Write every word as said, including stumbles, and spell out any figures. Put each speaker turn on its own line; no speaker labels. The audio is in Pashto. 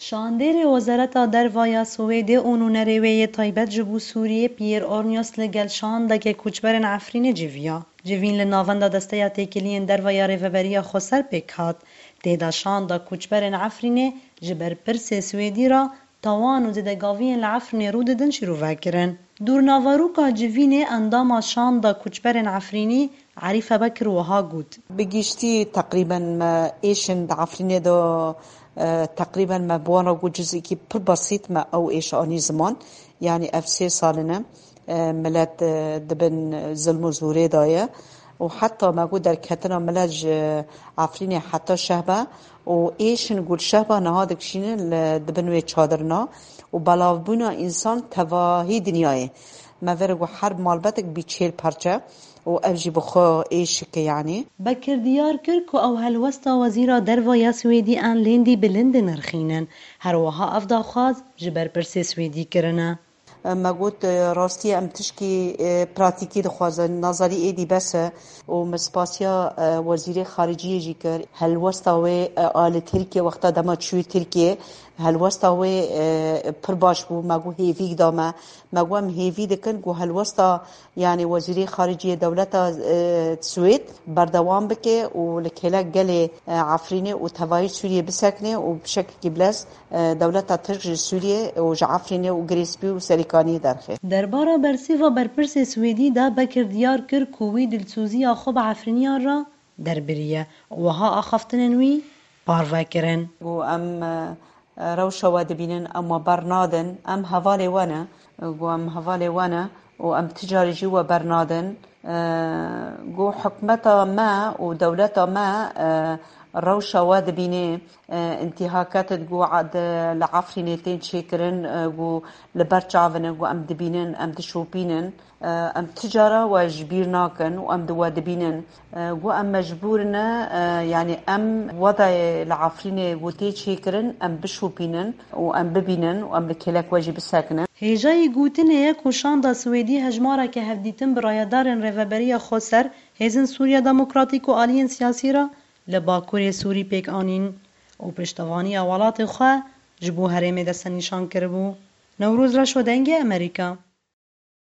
شاندێری وەزارەتا دەرڤaya سوێدê û nûnerêweyê taybet ji bo Sûriyê Pierre Ornios li gel şandeke koçberên Efrînê civiya. Civîn li navenda desteya têkiliyên dervaya rêveberiya Xweser pêk hat. Têda şanda koçberên Efrînê ji ber pirsê Swêdî ra tawan û zêdegaviyên li Efrînê rû didin şîrûvekirin. Dûrnavarûka civînê endama şanda koçberên Efrînî Erîf Ebekir wiha got.
بگشتی تقریبا ما ایشن عفرینه دا تقریبا ما بوانا گو جزئی که پر بسیط ما او ایش آنی زمان یعنی اف سه سالنه ملت دبن ظلم و زوره دایه و حتی ما گو در کتنا ملت عفرینه حتی شهبه و ایشن گو شهبه نهادکشینه دبن وی چادرنا و بلاوبونا انسان تواهی دنیایه ما ورگو حرب مالبتک بی چهل پرچه و اوجی بخوا ایشک یعنی
بکر دیار کر که او هلوستا وزیرا دروaya سویدی ان لیندی بلند نرخینن هر وها افدا خواز جبر پرسی سویدی کرنه
ما قلت راستي ام تشكي براتيكي دخوازن نظري ايدي بس ومسباسيا وزير خارجية جيكر هل وستاوي آل تركيا وقتا دما تشوي تركيا هل وستاوي پرباش بو ما قو هيفيك داما ما قو ام هيفي دكن قو هل وستا يعني وزير خارجية دولة سويد بردوان بكي ولكيلا قلي عفريني وتواي سوريا بسكني وبشكل كبلس دولة تركيا سوريا وجعفريني وغريسبي وسريكاني درخه
دربارا برسيفا برپرس سويدي دا بكر ديار كر كوي دلسوزي اخوب عفرينيان را دربريه وها اخفتننوي بارفاكرن
و ام روشا ودبينن اما برنادن ام هوالي وانا و ام هوالي وانا و ام تجاري جوا برنادن جو حكمتا ما ودولتا ما روشا ودبيني انتهاكات جو عد لعفرينتين شكرن جو لبرچاون جو ام دبينن ام تشوبينن ام تجارة وجبيرناكن وام دوا دبينن جو ام مجبورنا يعني ام وضع العفرينة وتي شكرن ام بشوبينن وام ببينن وام لكلك واجب الساكنة
هیجای گوتن یک و شاندا سویدی هجمارا که هفدیتن برایدارن ریوبری خوسر هزن سوریا دموکراتیک و آلین سیاسی را لباکور سوری پیک آنین و پشتوانی اولات خواه جبو هرمه دست نشان کربو. نوروز را شدنگ امریکا